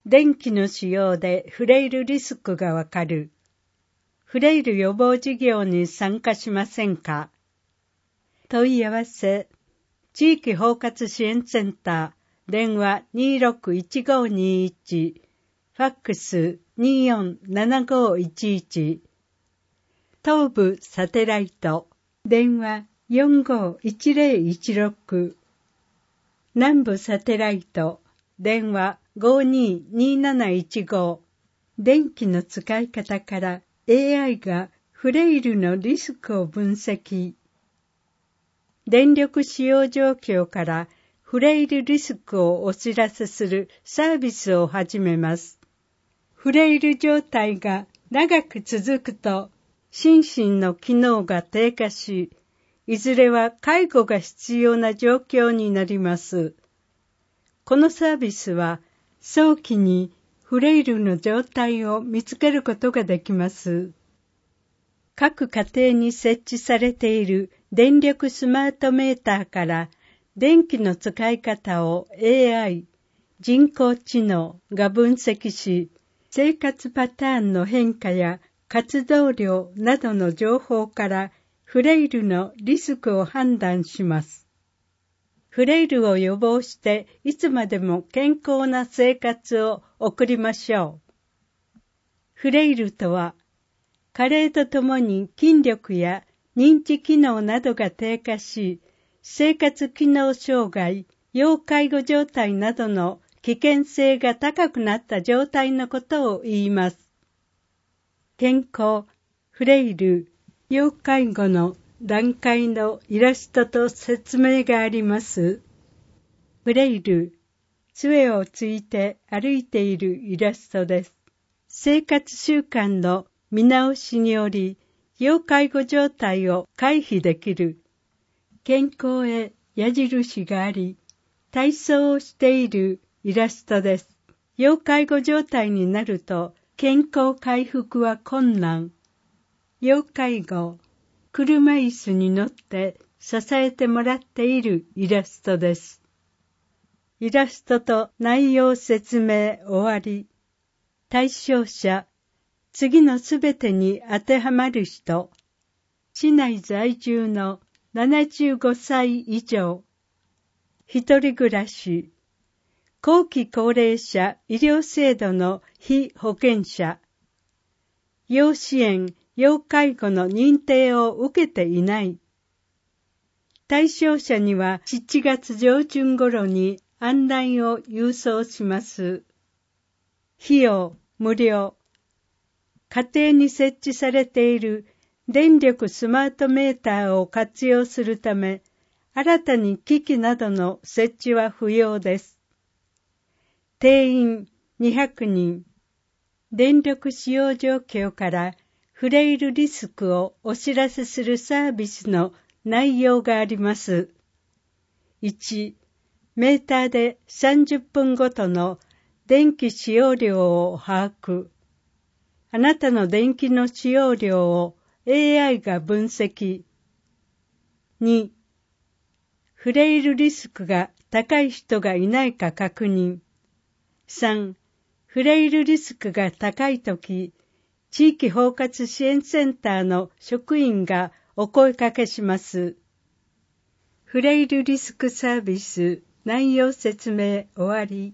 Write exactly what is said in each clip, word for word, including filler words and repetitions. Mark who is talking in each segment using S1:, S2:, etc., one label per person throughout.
S1: 電気の使用でフレイルリスクがわかるフレイル予防事業に参加しませんか？問い合わせ、地域包括支援センター、電話 にーろくいちごにいち、ファックス にーよんななごいちいち、東部サテライト、電話 よんごいちぜろいちろく、南部サテライト、電話 ごにーにーなないちご、電気の使い方から エーアイ がフレイルのリスクを分析。電力使用状況からフレイルリスクをお知らせするサービスを始めます。フレイル状態が長く続くと心身の機能が低下し、いずれは介護が必要な状況になります。このサービスは早期にフレイルの状態を見つけることができます。各家庭に設置されている電力スマートメーターから電気の使い方を エーアイ、人工知能が分析し、生活パターンの変化や活動量などの情報からフレイルのリスクを判断します。フレイルを予防していつまでも健康な生活を送りましょう。フレイルとは、加齢とともに筋力や認知機能などが低下し、生活機能障害、要介護状態などの危険性が高くなった状態のことを言います。健康、フレイル、要介護の段階のイラストと説明があります。フレイル、杖をついて歩いているイラストです。生活習慣の見直しにより、要介護状態を回避できる。健康へ矢印があり、体操をしているイラストです。要介護状態になると、健康回復は困難。要介護、車椅子に乗って支えてもらっているイラストです。イラストと内容説明終わり。対象者、次のすべてに当てはまる人。市内在住のななじゅうごさい以上。一人暮らし。後期高齢者医療制度の被保険者。要支援、要介護の認定を受けていない。対象者にはしちがつ上旬頃に案内を郵送します。費用無料。家庭に設置されている電力スマートメーターを活用するため、新たに機器などの設置は不要です。定員にひゃくにん。電力使用状況からフレイルリスクをお知らせするサービスの内容があります。いち、メーターでさんじゅっぷんごとの電気使用量を把握。あなたの電気の使用量を エーアイ が分析。に、フレイルリスクが高い人がいないか確認。さん、フレイルリスクが高いとき、地域包括支援センターの職員がお声かけします。フレイルリスクサービス内容説明終わり。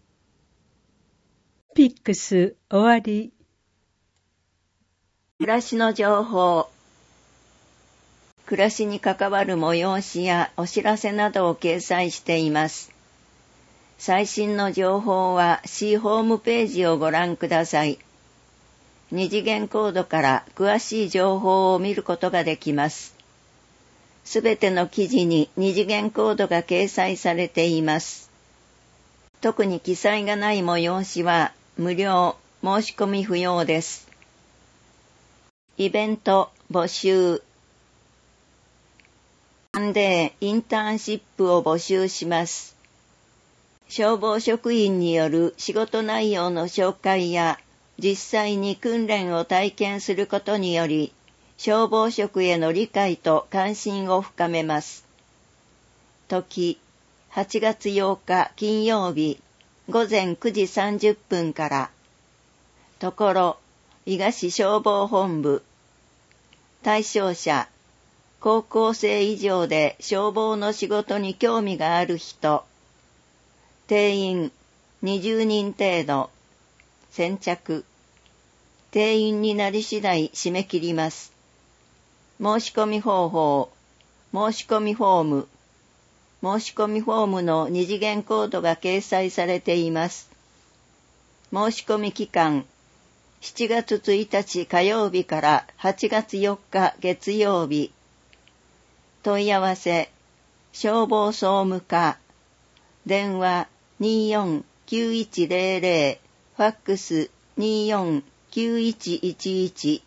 S1: ピックス終わり。
S2: 暮らしの情報。暮らしに関わる催しやお知らせなどを掲載しています。最新の情報は C ホームページをご覧ください。二次元コードから詳しい情報を見ることができます。すべての記事に二次元コードが掲載されています。特に記載がない催しは無料、申し込み不要です。イベント募集。サンデーインターンシップを募集します。消防職員による仕事内容の紹介や実際に訓練を体験することにより、消防職への理解と関心を深めます。時、はちがつようか金曜日、 ごぜんくじさんじゅっぷんから。ところ、伊賀市消防本部。対象者、高校生以上で消防の仕事に興味がある人。定員にじゅうにん程度。先着。定員になり次第締め切ります。申し込み方法。申し込みフォーム。申し込みフォームの二次元コードが掲載されています。申し込み期間。しちがつついたち火曜日からはちがつよっか月曜日。問い合わせ。消防総務課。電話にーよんきゅういちゼロゼロ。ファックスにーよんきゅういちいちいち。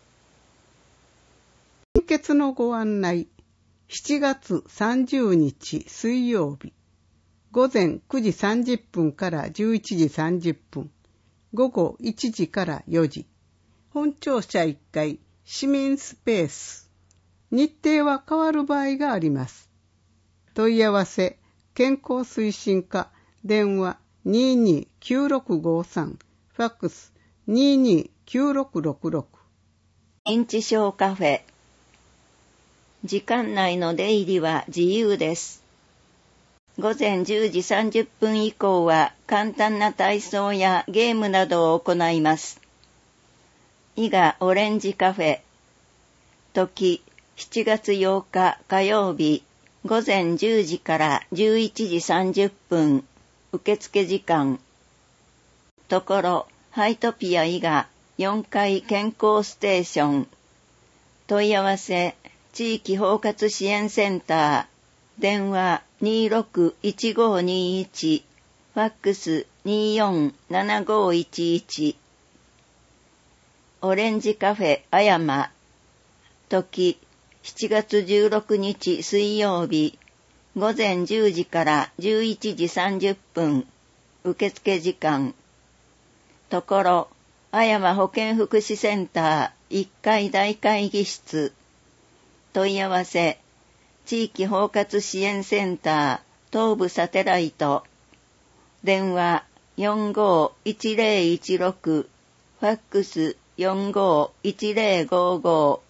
S3: 献血のご案内。しちがつさんじゅうにち水曜日。ごぜんくじさんじゅっぷんからじゅういちじさんじゅっぷん。ごごいちじからよじ。本庁舎いっかい市民スペース。日程は変わる場合があります。問い合わせ、健康推進課、電話にーにーきゅうろくごさん、ファックスにーにーきゅうろくろくろく。
S2: 認知症カフェ。時間内の出入りは自由です。ごぜんじゅうじさんじゅっぷん以降は簡単な体操やゲームなどを行います。伊賀オレンジカフェ。時しちがつようか火曜日ごぜんじゅうじからじゅういちじさんじゅっぷん。受付時間。ところハイトピア伊賀よんかい健康ステーション。問い合わせ地域包括支援センター。電話にーろくいちごにいち。ファックスにーよんななごいちいち。オレンジカフェあやま。時しちがつじゅうろくにち水曜日。ごぜんじゅうじからじゅういちじさんじゅっぷん。受付時間。ところあやま保健福祉センターいっかい大会議室。問い合わせ、地域包括支援センター東部サテライト。電話よんごいちゼロいちろく。ファックスよんごいちゼロごご。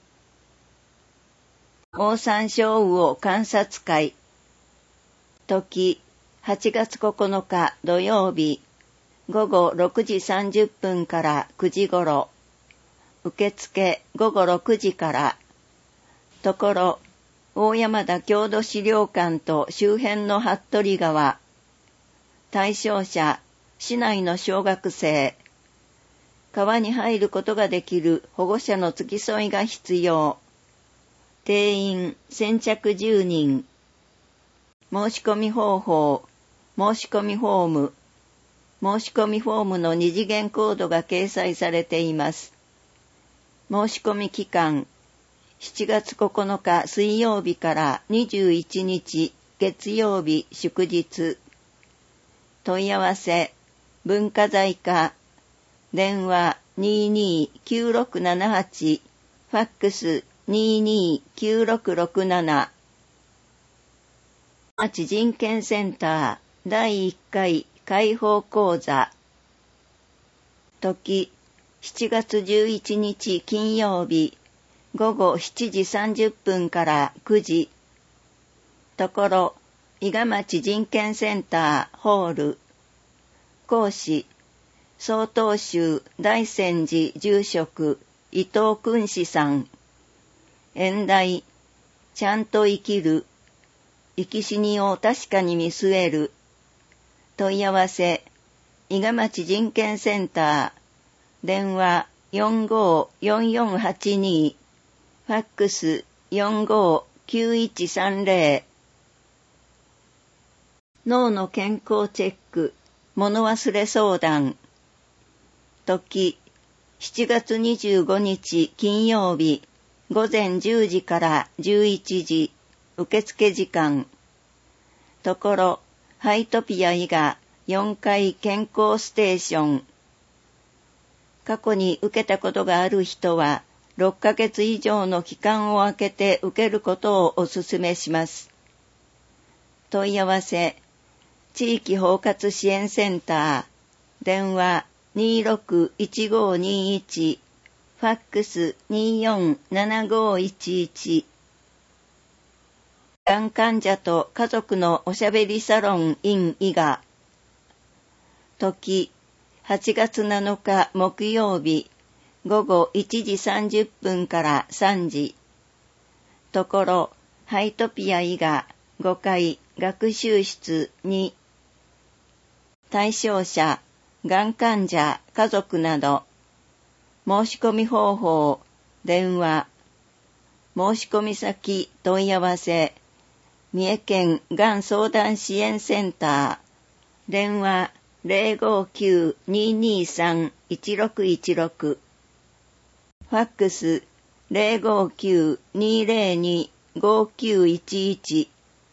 S2: オオサンショウウオ観察会。時はちがつここのか土曜日。ごごろくじさんじゅっぷんからくじごろ。受付ごごろくじから。ところ、大山田郷土資料館と周辺の服部川。対象者、市内の小学生。川に入ることができる保護者の付き添いが必要。定員先着じゅうにん。申し込み方法、申し込みフォーム。申し込みフォームの二次元コードが掲載されています。申し込み期間、しちがつここのか水曜日からにじゅういちにち月曜日祝日。問い合わせ、文化財課。電話にーにーきゅうろくななはち。ファックスにーにーきゅうろくろくなな。町人権センターだいいっかい開放講座。時しちがつじゅういちにち金曜日。ごごしちじさんじゅっぷんからくじ。ところ、伊賀町人権センターホール。講師、曹洞宗大泉寺住職伊藤君士さん。演題、ちゃんと生きる。生き死にを確かに見据える。問い合わせ、伊賀町人権センター。電話よんごよんよんはちに。ファックスよんごきゅういちさんゼロ。脳の健康チェック、物忘れ相談。時、しちがつにじゅうごにち金曜日、ごぜんじゅうじからじゅういちじ、受付時間。ところ、ハイトピア伊賀よんかい健康ステーション。過去に受けたことがある人は、ろっかげつ以上の期間を空けて受けることをお勧めします。問い合わせ、 地域包括支援センター、電話 にーろくいちごにいち、ファックス にーよんななごいちいち。がん患者と家族のおしゃべりサロン in 伊賀。時、はちがつなのか木曜日、ごごいちじさんじゅっぷんからさんじ。ところ、ハイトピア伊賀ごかい学習室に。対象者、がん患者、家族など。申し込み方法、電話。申し込み先、問い合わせ。三重県がん相談支援センター。電話 ゼロごきゅうにーにーさんいちろくいちろく。ファックス ゼロごきゅうにーゼロにごきゅういちいち。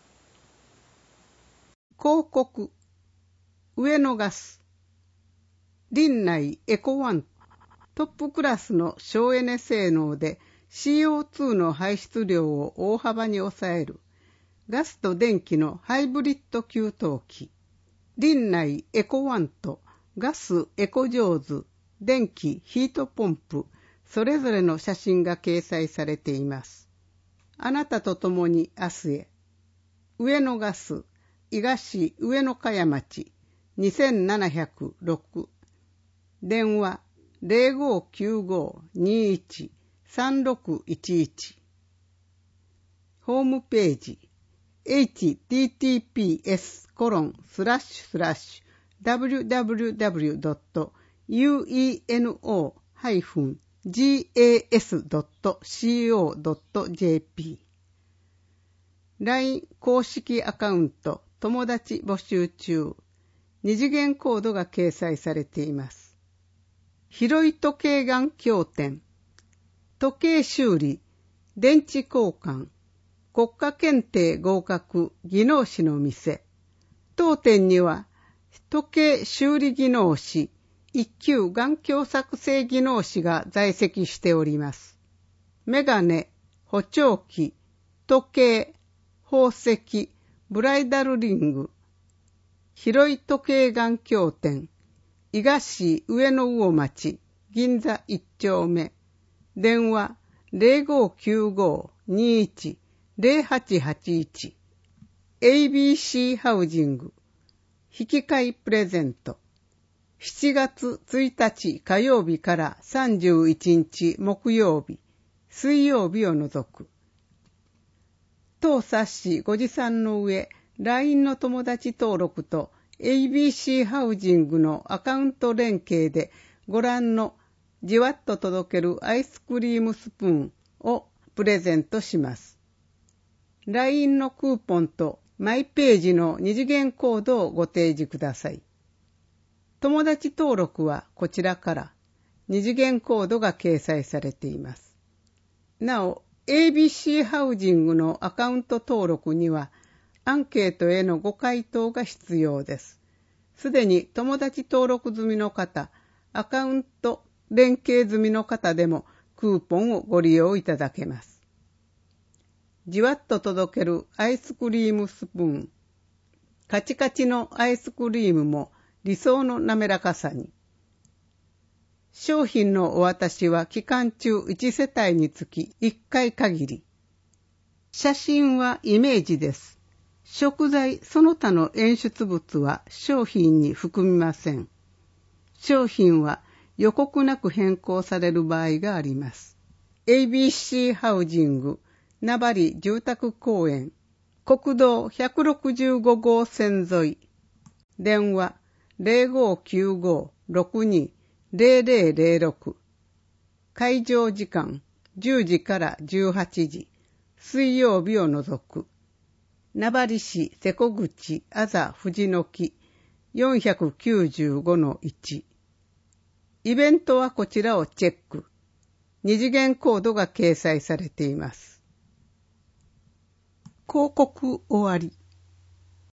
S3: 広告。上野ガス。林内エコワン。トップクラスの省エネ性能で シーオーツー の排出量を大幅に抑えるガスと電気のハイブリッド給湯器。林内エコワンとガスエコジョーズ、電気ヒートポンプ、それぞれの写真が掲載されています。あなたと共に明日へ。上野ガス、伊賀市上野茅町、にせんななひゃくろく。電話ゼロごきゅうごにいちさんろくいちいち。ホームページ エイチティーティーピーエスコロンスラッシュスラッシュダブリューダブリューダブリュードットユーイーエヌオージーエーエスドットシーオードットジェーピー ライン 公式アカウント友達募集中。二次元コードが掲載されています。広い時計眼鏡店、時計修理、電池交換、国家検定合格技能士の店。当店には時計修理技能士、一級眼鏡作成技能士が在籍しております。メガネ、補聴器、時計、宝石、ブライダルリング。広い時計眼鏡店、伊賀市上野魚町、銀座一丁目。電話ゼロごきゅうごにいちゼロはちはちいち。エービーシー ハウジング。引き換えプレゼント。しちがつついたち火曜日からさんじゅういちにち木曜日、水曜日を除く。当冊子ご持参の上、ライン の友達登録と エービーシー ハウジングのアカウント連携でご覧のじわっと届けるアイスクリームスプーンをプレゼントします。ライン のクーポンとマイページの二次元コードをご提示ください。友達登録はこちらから二次元コードが掲載されています。なお、エービーシー ハウジングのアカウント登録にはアンケートへのご回答が必要です。すでに友達登録済みの方、アカウント連携済みの方でもクーポンをご利用いただけます。じわっと届けるアイスクリームスプーン。カチカチのアイスクリームも理想の滑らかさに。商品のお渡しは期間中いち世帯につきいっかい限り。写真はイメージです。食材その他の演出物は商品に含みません。商品は予告なく変更される場合があります。エービーシー ハウジング名張住宅公園国道ひゃくろくじゅうごごう線沿い。電話ゼロごきゅうごろくにゼロゼロゼロろく。開場時間じゅうじからじゅうはちじ。水曜日を除く。名張市瀬古口あざ藤の木 よんひゃくきゅうじゅうごのいち。イベントはこちらをチェック。二次元コードが掲載されています。広告終わり。